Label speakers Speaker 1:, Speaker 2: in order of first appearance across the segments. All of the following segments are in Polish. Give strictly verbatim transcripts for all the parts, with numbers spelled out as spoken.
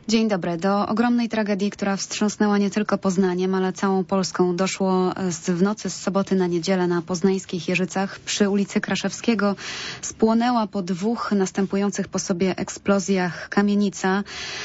Speaker 1: Dzień dobry. Do ogromnej tragedii, która wstrząsnęła nie tylko Poznaniem, ale całą Polską, doszło z, w nocy z soboty na niedzielę na poznańskich Jeżycach przy ulicy Kraszewskiego. Spłonęła po dwóch następujących po sobie eksplozjach kamienica,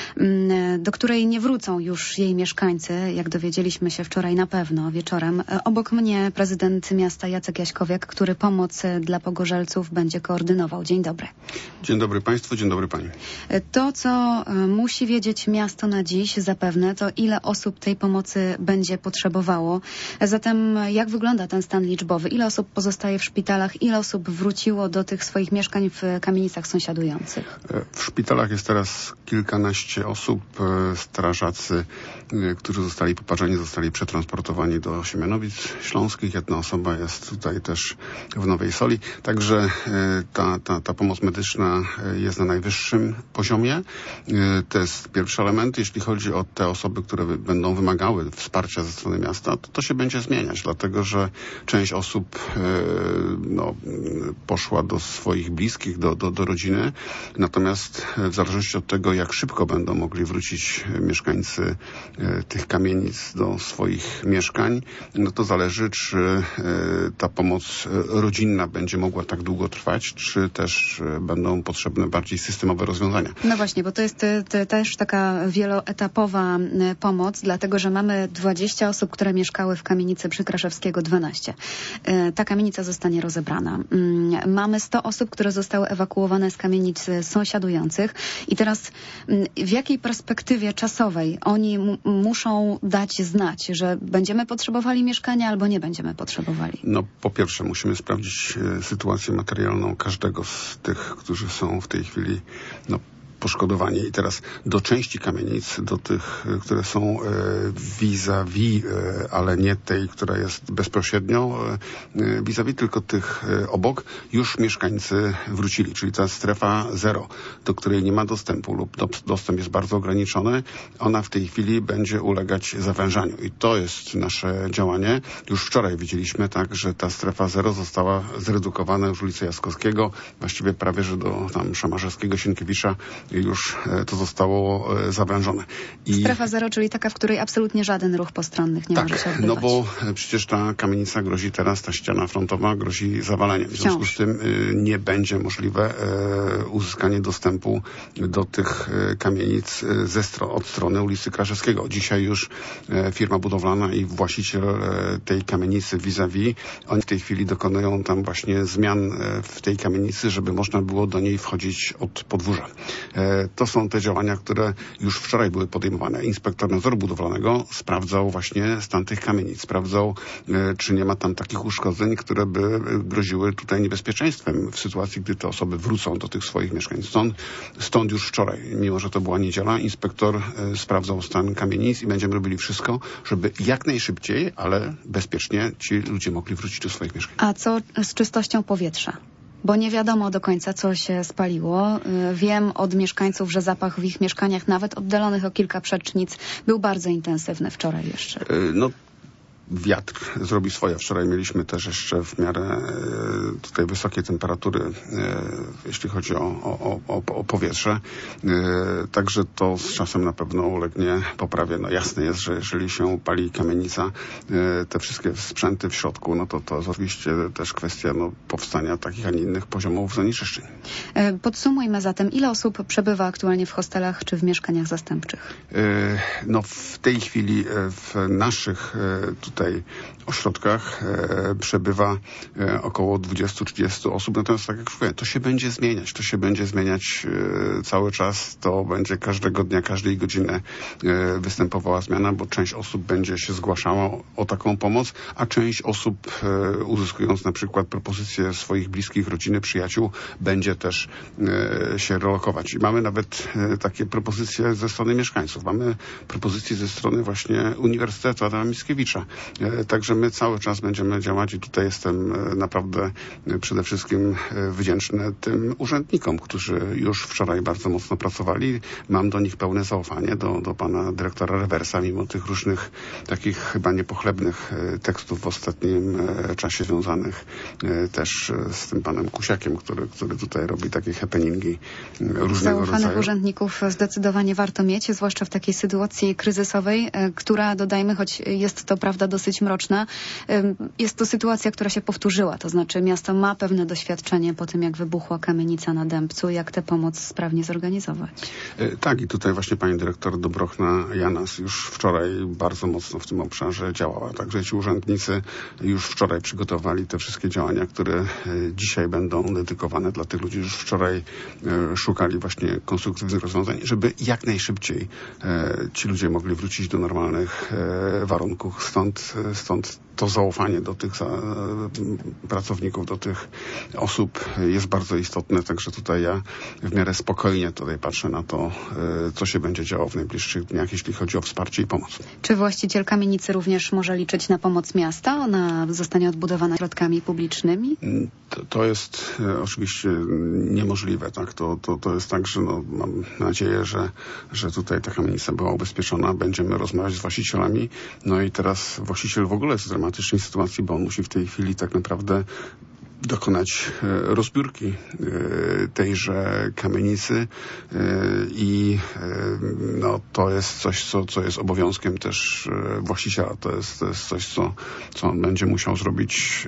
Speaker 1: do której nie wrócą już jej mieszkańcy, jak dowiedzieliśmy się wczoraj na pewno wieczorem. Obok mnie prezydent miasta Jacek Jaśkowiak, który pomoc dla pogorzelców będzie koordynował. Dzień dobry.
Speaker 2: Dzień dobry Państwu, dzień dobry Pani.
Speaker 1: To, co musi wiedzieć miasto na dziś zapewne, to ile osób tej pomocy będzie potrzebowało. Zatem jak wygląda ten stan liczbowy? Ile osób pozostaje w szpitalach? Ile osób wróciło do tych swoich mieszkań w kamienicach sąsiadujących?
Speaker 2: W szpitalach jest teraz kilkanaście osób. Strażacy, którzy zostali poparzeni, zostali przetransportowani do Siemianowic Śląskich. Jedna osoba jest tutaj też w Nowej Soli. Także ta, ta, ta pomoc medyczna jest na najwyższym poziomie. To jest pierwszy element. Jeśli chodzi o te osoby, które będą wymagały wsparcia ze strony miasta, to to się będzie zmieniać, dlatego że część osób no, poszła do swoich bliskich, do, do, do rodziny. Natomiast w zależności od tego, jak szybko będą mogli wrócić mieszkańcy tych kamienic do swoich mieszkań, no to zależy, czy ta pomoc rodzinna będzie mogła tak długo trwać, czy też będą potrzebne bardziej systemowe rozwiązania.
Speaker 1: No właśnie, bo to jest te, też taka wieloetapowa pomoc, dlatego że mamy dwadzieścia osób, które mieszkały w kamienicy przy Kraszewskiego dwanaście. Ta kamienica zostanie rozebrana. Mamy sto osób, które zostały ewakuowane z kamienic sąsiadujących i teraz w jakiej perspektywie czasowej oni muszą dać znać, że będziemy potrzebowali mieszkania albo nie będziemy potrzebowali?
Speaker 2: No po pierwsze musimy sprawdzić sytuację materialną każdego z tych, którzy są w tej chwili no, poszkodowani. I teraz do części kamienic, do tych, które są vis-a-vis, ale nie tej, która jest bezpośrednio vis-a-vis, tylko tych obok, już mieszkańcy wrócili, czyli ta strefa zero, do której nie ma dostępu lub dostęp jest bardzo ograniczony, ona w tej chwili będzie ulegać zawężaniu. I to jest nasze działanie. Już wczoraj widzieliśmy tak, że ta strefa zero została zredukowana już ulicy Jaskowskiego, właściwie prawie, że do tam Szamarzewskiego, Sienkiewicza już to zostało zawężone. I
Speaker 1: strefa zero, czyli taka, w której absolutnie żaden ruch postronnych nie
Speaker 2: tak,
Speaker 1: może się odbywać.
Speaker 2: No bo przecież ta kamienica grozi teraz, ta ściana frontowa grozi zawaleniem. W związku z tym nie będzie możliwe uzyskanie dostępu do tych kamienic ze stro- od strony ulicy Kraszewskiego. Dzisiaj już firma budowlana i właściciel tej kamienicy vis-a-vis, oni w tej chwili dokonują tam właśnie zmian w tej kamienicy, żeby można było do niej wchodzić od podwórza. To są te działania, które już wczoraj były podejmowane. Inspektor nadzoru budowlanego sprawdzał właśnie stan tych kamienic. Sprawdzał, czy nie ma tam takich uszkodzeń, które by groziły tutaj niebezpieczeństwem w sytuacji, gdy te osoby wrócą do tych swoich mieszkań. Stąd, stąd już wczoraj, mimo że to była niedziela, inspektor sprawdzał stan kamienic i będziemy robili wszystko, żeby jak najszybciej, ale bezpiecznie ci ludzie mogli wrócić do swoich mieszkań.
Speaker 1: A co z czystością powietrza? Bo nie wiadomo do końca, co się spaliło. Wiem od mieszkańców, że zapach w ich mieszkaniach, nawet oddalonych o kilka przecznic, był bardzo intensywny wczoraj jeszcze.
Speaker 2: No, wiatr zrobi swoje. Wczoraj mieliśmy też jeszcze w miarę tutaj wysokie temperatury, jeśli chodzi o, o, o, o powietrze. Także to z czasem na pewno ulegnie poprawie. No jasne jest, że jeżeli się pali kamienica, te wszystkie sprzęty w środku, no to to jest oczywiście też kwestia no, powstania takich, a nie innych poziomów zanieczyszczeń.
Speaker 1: Podsumujmy zatem, ile osób przebywa aktualnie w hostelach czy w mieszkaniach zastępczych?
Speaker 2: No w tej chwili w naszych tutaj Tutaj ośrodkach e, przebywa e, około dwadzieścia trzydzieści osób. Natomiast tak jak już mówię, to się będzie zmieniać. To się będzie zmieniać e, cały czas. To będzie każdego dnia, każdej godziny e, występowała zmiana, bo część osób będzie się zgłaszała o, o taką pomoc, a część osób e, uzyskując na przykład propozycje swoich bliskich, rodziny, przyjaciół, będzie też e, się relokować. I mamy nawet e, takie propozycje ze strony mieszkańców. Mamy propozycje ze strony właśnie Uniwersytetu Adama Mickiewicza. Także my cały czas będziemy działać i tutaj jestem naprawdę przede wszystkim wdzięczny tym urzędnikom, którzy już wczoraj bardzo mocno pracowali. Mam do nich pełne zaufanie, do, do pana dyrektora Rewersa, mimo tych różnych takich chyba niepochlebnych tekstów w ostatnim czasie związanych też z tym panem Kusiakiem, który, który tutaj robi takie happeningi różnego
Speaker 1: Zaufanych
Speaker 2: rodzaju.
Speaker 1: urzędników zdecydowanie warto mieć, zwłaszcza w takiej sytuacji kryzysowej, która, dodajmy, choć jest to prawda dosyć mroczna, jest to sytuacja, która się powtórzyła. To znaczy miasto ma pewne doświadczenie po tym, jak wybuchła kamienica na Dębcu, jak tę pomoc sprawnie zorganizować.
Speaker 2: Tak, i tutaj właśnie pani dyrektor Dobrochna-Janas już wczoraj bardzo mocno w tym obszarze działała. Także ci urzędnicy już wczoraj przygotowali te wszystkie działania, które dzisiaj będą dedykowane dla tych ludzi. Już wczoraj szukali właśnie konstruktywnych rozwiązań, żeby jak najszybciej ci ludzie mogli wrócić do normalnych warunków. Stąd, stąd to zaufanie do tych pracowników, do tych osób jest bardzo istotne. Także tutaj ja w miarę spokojnie tutaj patrzę na to, co się będzie działo w najbliższych dniach, jeśli chodzi o wsparcie i pomoc.
Speaker 1: Czy właściciel kamienicy również może liczyć na pomoc miasta? Ona zostanie odbudowana środkami publicznymi?
Speaker 2: To, to jest e, oczywiście niemożliwe. Tak? To, to, to jest tak, że no, mam nadzieję, że, że tutaj ta kamienica była ubezpieczona. Będziemy rozmawiać z właścicielami. No i teraz właściciel w ogóle jest w dramatycznej sytuacji, bo on musi w tej chwili tak naprawdę dokonać rozbiórki tejże kamienicy i no, to jest coś, co, co jest obowiązkiem też właściciela. To jest, to jest coś, co, co on będzie musiał zrobić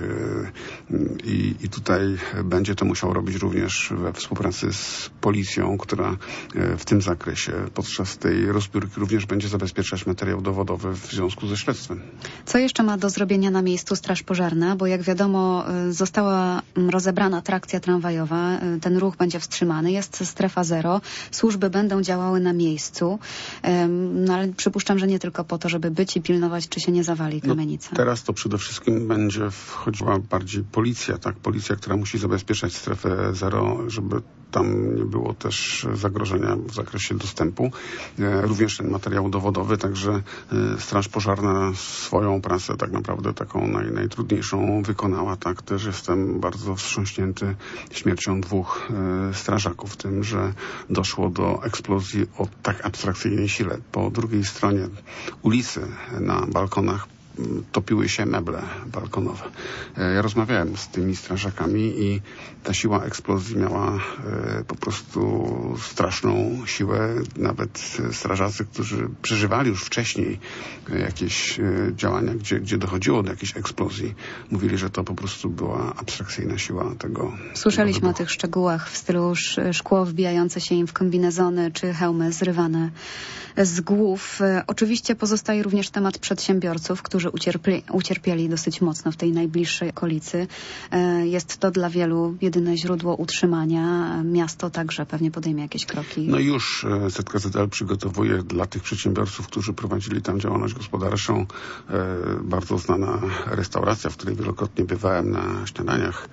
Speaker 2: i, i tutaj będzie to musiał robić również we współpracy z policją, która w tym zakresie podczas tej rozbiórki również będzie zabezpieczać materiał dowodowy w związku ze śledztwem.
Speaker 1: Co jeszcze ma do zrobienia na miejscu Straż Pożarna? Bo jak wiadomo, została rozebrana trakcja tramwajowa, ten ruch będzie wstrzymany, jest strefa zero, służby będą działały na miejscu, no ale przypuszczam, że nie tylko po to, żeby być i pilnować, czy się nie zawali kamienica.
Speaker 2: No, teraz to przede wszystkim będzie wchodziła bardziej policja, tak? Policja, która musi zabezpieczać strefę zero, żeby tam nie było też zagrożenia w zakresie dostępu. Również ten materiał dowodowy, także Straż Pożarna swoją pracę tak naprawdę taką naj, najtrudniejszą wykonała, tak? Też jestem bardzo wstrząśnięty śmiercią dwóch e, strażaków, tym, że doszło do eksplozji o tak abstrakcyjnej sile. Po drugiej stronie ulicy na balkonach topiły się meble balkonowe. Ja rozmawiałem z tymi strażakami i ta siła eksplozji miała e, po prostu straszną siłę. Nawet strażacy, którzy przeżywali już wcześniej jakieś e, działania, gdzie, gdzie dochodziło do jakiejś eksplozji, mówili, że to po prostu była abstrakcyjna siła tego.
Speaker 1: Słyszeliśmy
Speaker 2: tego
Speaker 1: o tych szczegółach w stylu szkło wbijające się im w kombinezony czy hełmy zrywane z głów. Oczywiście pozostaje również temat przedsiębiorców, którzy ucierpieli, ucierpieli dosyć mocno w tej najbliższej okolicy. Jest to dla wielu jedyne źródło utrzymania. Miasto także pewnie podejmie jakieś kroki.
Speaker 2: No już Z K Z L przygotowuje dla tych przedsiębiorców, którzy prowadzili tam działalność gospodarczą, bardzo znana restauracja, w której wielokrotnie bywałem na śniadaniach.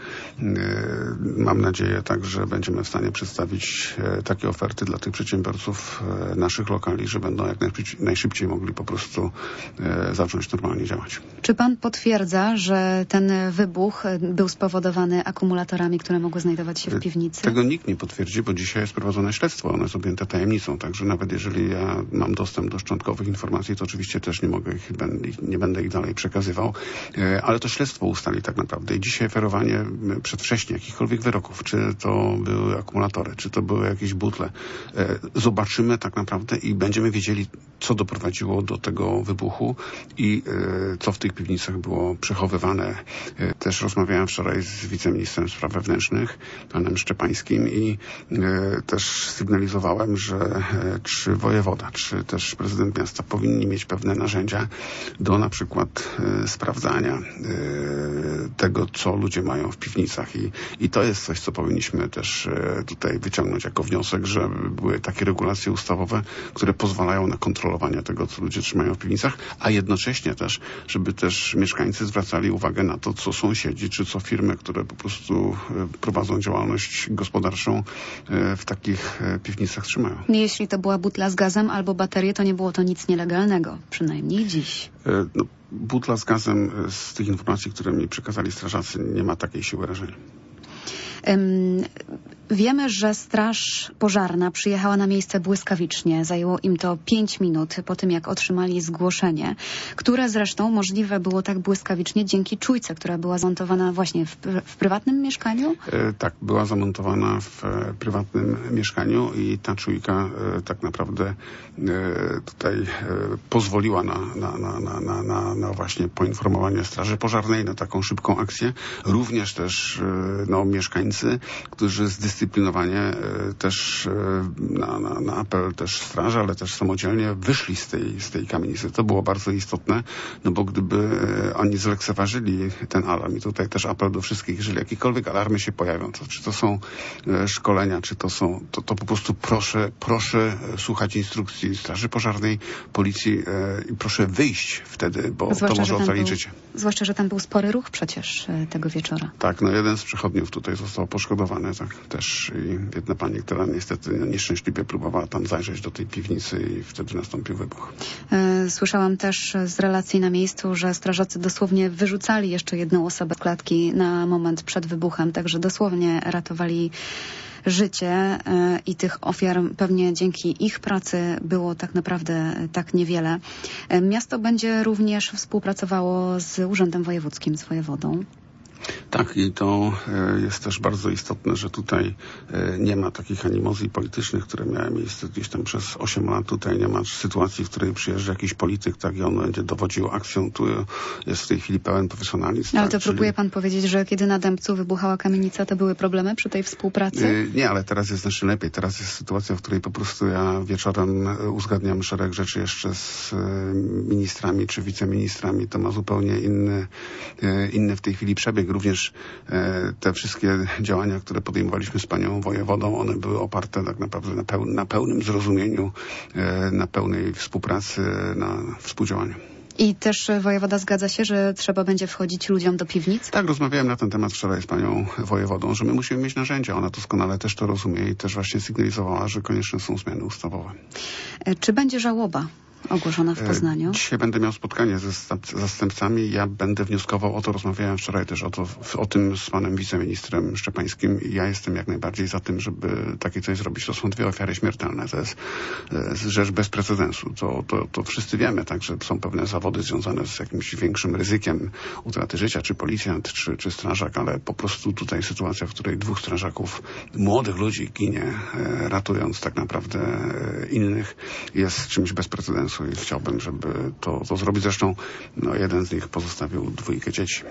Speaker 2: Mam nadzieję tak, że będziemy w stanie przedstawić takie oferty dla tych przedsiębiorców naszych lokali, że będą jak najszybciej mogli po prostu zacząć normalnie działać.
Speaker 1: Czy pan potwierdza, że ten wybuch był spowodowany akumulatorami, które mogły znajdować się w piwnicy?
Speaker 2: Tego nikt nie potwierdzi, bo dzisiaj jest prowadzone śledztwo. Ono jest objęte tajemnicą, także nawet jeżeli ja mam dostęp do szczątkowych informacji, to oczywiście też nie mogę ich, nie będę ich dalej przekazywał, ale to śledztwo ustali tak naprawdę. I dzisiaj ferowanie przedwcześnie jakichkolwiek wyroków, czy to były akumulatory, czy to były jakieś butle, zobaczymy tak naprawdę i będziemy wiedzieli, co doprowadziło do tego wybuchu i e, co w tych piwnicach było przechowywane. E, też rozmawiałem wczoraj z wiceministrem spraw wewnętrznych, panem Szczepańskim i e, też sygnalizowałem, że e, czy wojewoda, czy też prezydent miasta powinni mieć pewne narzędzia do na przykład e, sprawdzania e, tego, co ludzie mają w piwnicach i, i to jest coś, co powinniśmy też e, tutaj wyciągnąć jako wniosek, że były takie regulacje ustawowe, które pozwalają na kontrolowanie tego, co ludzie trzymają w piwnicach, a jednocześnie też, żeby też mieszkańcy zwracali uwagę na to, co sąsiedzi, czy co firmy, które po prostu prowadzą działalność gospodarczą, w takich piwnicach trzymają.
Speaker 1: Jeśli to była butla z gazem albo baterie, to nie było to nic nielegalnego, przynajmniej dziś.
Speaker 2: No, butla z gazem z tych informacji, które mi przekazali strażacy, nie ma takiej siły rażenia.
Speaker 1: Um, wiemy, że Straż Pożarna przyjechała na miejsce błyskawicznie. Zajęło im to pięć minut po tym, jak otrzymali zgłoszenie, które zresztą możliwe było tak błyskawicznie dzięki czujce, która była zamontowana właśnie w, w prywatnym mieszkaniu?
Speaker 2: E, tak, była zamontowana w e, prywatnym mieszkaniu i ta czujka e, tak naprawdę e, tutaj e, pozwoliła na, na, na, na, na, na, na właśnie poinformowanie Straży Pożarnej, na taką szybką akcję. Również też e, no, mieszkańcy, którzy zdyscyplinowanie też na, na, na apel też straży, ale też samodzielnie wyszli z tej, z tej kamienicy. To było bardzo istotne, no bo gdyby oni zlekceważyli ten alarm i tutaj też apel do wszystkich, jeżeli jakiekolwiek alarmy się pojawią, to, czy to są szkolenia, czy to są, to, to po prostu proszę, proszę słuchać instrukcji Straży Pożarnej, policji i proszę wyjść wtedy, bo zwłaszcza, to może ocalić życie.
Speaker 1: Zwłaszcza, że tam był spory ruch przecież tego wieczora.
Speaker 2: Tak, no jeden z przechodniów tutaj został poszkodowany, tak też i jedna pani, która niestety nieszczęśliwie próbowała tam zajrzeć do tej piwnicy i wtedy nastąpił wybuch.
Speaker 1: Słyszałam też z relacji na miejscu, że strażacy dosłownie wyrzucali jeszcze jedną osobę z klatki na moment przed wybuchem, także dosłownie ratowali życie i tych ofiar pewnie dzięki ich pracy było tak naprawdę tak niewiele. Miasto będzie również współpracowało z Urzędem Wojewódzkim, z wojewodą.
Speaker 2: Tak, i to jest też bardzo istotne, że tutaj nie ma takich animozji politycznych, które miały miejsce gdzieś tam przez osiem lat. Tutaj nie ma sytuacji, w której przyjeżdża jakiś polityk, tak, i on będzie dowodził akcją. Tu jest w tej chwili pełen profesjonalizm.
Speaker 1: Ale
Speaker 2: tak,
Speaker 1: to
Speaker 2: czyli...
Speaker 1: próbuje pan powiedzieć, że kiedy na Dębcu wybuchała kamienica, to były problemy przy tej współpracy?
Speaker 2: Nie, ale teraz jest znacznie lepiej. Teraz jest sytuacja, w której po prostu ja wieczorem uzgadniam szereg rzeczy jeszcze z ministrami czy wiceministrami. To ma zupełnie inny, inny w tej chwili przebieg. Również te wszystkie działania, które podejmowaliśmy z panią wojewodą, one były oparte tak naprawdę na, peł na pełnym zrozumieniu, na pełnej współpracy, na współdziałaniu.
Speaker 1: I też wojewoda zgadza się, że trzeba będzie wchodzić ludziom do piwnic?
Speaker 2: Tak, rozmawiałem na ten temat wczoraj z panią wojewodą, że my musimy mieć narzędzia. Ona doskonale też to rozumie i też właśnie sygnalizowała, że konieczne są zmiany ustawowe.
Speaker 1: Czy będzie żałoba ogłoszona w Poznaniu?
Speaker 2: Dzisiaj będę miał spotkanie ze zastępcami. Ja będę wnioskował o to, rozmawiałem wczoraj też o, to, o tym z panem wiceministrem Szczepańskim i ja jestem jak najbardziej za tym, żeby takie coś zrobić. To są dwie ofiary śmiertelne. To jest, jest rzecz bez precedensu. To, to, to wszyscy wiemy, tak, że są pewne zawody związane z jakimś większym ryzykiem utraty życia, czy policjant, czy, czy strażak, ale po prostu tutaj sytuacja, w której dwóch strażaków, młodych ludzi ginie, e, ratując tak naprawdę e, innych, jest czymś bez precedensu. I chciałbym, żeby to, to zrobić. Zresztą no, jeden z nich pozostawił dwójkę dzieci.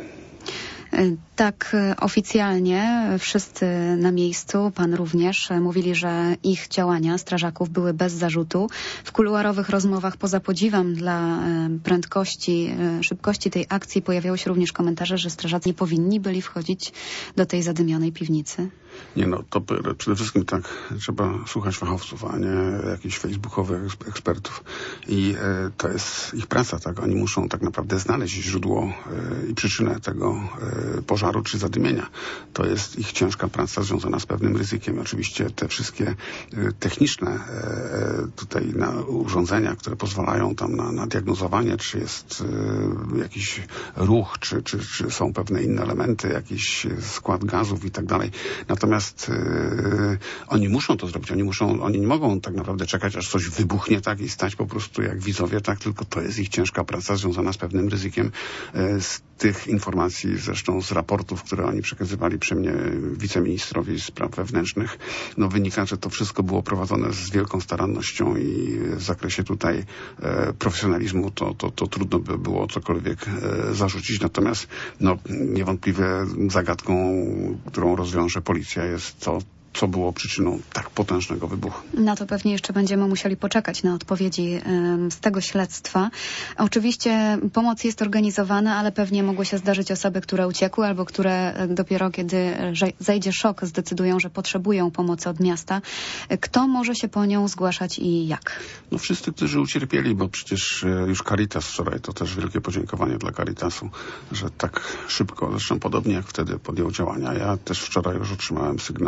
Speaker 1: Tak, oficjalnie wszyscy na miejscu, pan również, mówili, że ich działania strażaków były bez zarzutu. W kuluarowych rozmowach poza podziwem dla prędkości, szybkości tej akcji pojawiały się również komentarze, że strażacy nie powinni byli wchodzić do tej zadymionej piwnicy.
Speaker 2: Nie no, to przede wszystkim tak, trzeba słuchać fachowców, a nie jakichś facebookowych ekspertów. I e, to jest ich praca, tak? Oni muszą tak naprawdę znaleźć źródło e, i przyczynę tego e, pożaru czy zadymienia. To jest ich ciężka praca związana z pewnym ryzykiem. Oczywiście te wszystkie e, techniczne e, tutaj na urządzenia, które pozwalają tam na, na diagnozowanie, czy jest e, jakiś ruch, czy, czy, czy są pewne inne elementy, jakiś skład gazów i tak dalej. Natomiast yy, oni muszą to zrobić, oni muszą, oni nie mogą tak naprawdę czekać, aż coś wybuchnie, tak, i stać po prostu jak widzowie, tak, tylko to jest ich ciężka praca związana z pewnym ryzykiem. Yy, z tych informacji, zresztą z raportów, które oni przekazywali przy mnie wiceministrowi spraw wewnętrznych, no wynika, że to wszystko było prowadzone z wielką starannością i w zakresie tutaj e, profesjonalizmu to, to, to trudno by było cokolwiek e, zarzucić. Natomiast no, niewątpliwie zagadką, którą rozwiąże policja, jest to, co było przyczyną tak potężnego wybuchu.
Speaker 1: Na to pewnie jeszcze będziemy musieli poczekać na odpowiedzi um, z tego śledztwa. Oczywiście pomoc jest organizowana, ale pewnie mogły się zdarzyć osoby, które uciekły albo które dopiero kiedy zajdzie szok, zdecydują, że potrzebują pomocy od miasta. Kto może się po nią zgłaszać i jak?
Speaker 2: No wszyscy, którzy ucierpieli, bo przecież już Caritas wczoraj, to też wielkie podziękowanie dla Caritasu, że tak szybko, zresztą podobnie jak wtedy podjął działania. Ja też wczoraj już otrzymałem sygnał za mig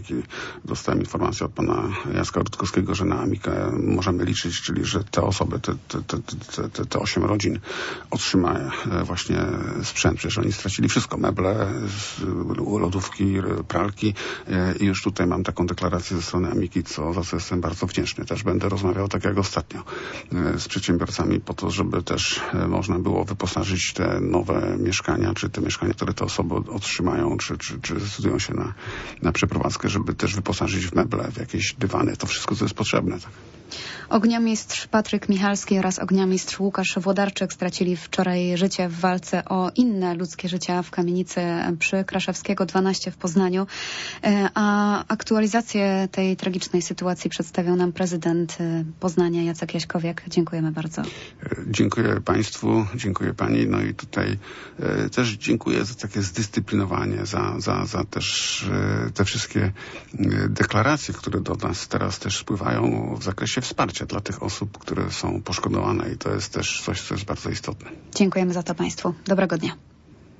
Speaker 2: Amiki. Dostałem informację od pana Jacka Rutkowskiego, że na Amikę możemy liczyć, czyli że te osoby, te, te, te, te, te, te osiem rodzin otrzyma właśnie sprzęt. Przecież oni stracili wszystko, meble, lodówki, pralki i już tutaj mam taką deklarację ze strony Amiki, co, za co jestem bardzo wdzięczny. Też będę rozmawiał tak jak ostatnio z przedsiębiorcami po to, żeby też można było wyposażyć te nowe mieszkania, czy te mieszkania, które te osoby otrzymają, czy, czy, czy zdecydują się na, na przeprowadzkę, żeby też wyposażyć w meble, w jakieś dywany, to wszystko, co jest potrzebne. Tak.
Speaker 1: Ogniomistrz Patryk Michalski oraz ogniomistrz Łukasz Włodarczyk stracili wczoraj życie w walce o inne ludzkie życia w kamienicy przy Kraszewskiego dwanaście w Poznaniu. A aktualizację tej tragicznej sytuacji przedstawiał nam prezydent Poznania Jacek Jaśkowiak. Dziękujemy bardzo.
Speaker 2: Dziękuję państwu, dziękuję pani. No i tutaj e, też dziękuję za takie zdyscyplinowanie, za, za, za też e, te wszystkie e, deklaracje, które do nas teraz też spływają w zakresie wsparcia dla tych osób, które są poszkodowane i to jest też coś, co jest bardzo istotne.
Speaker 1: Dziękujemy za to państwu. Dobrego dnia.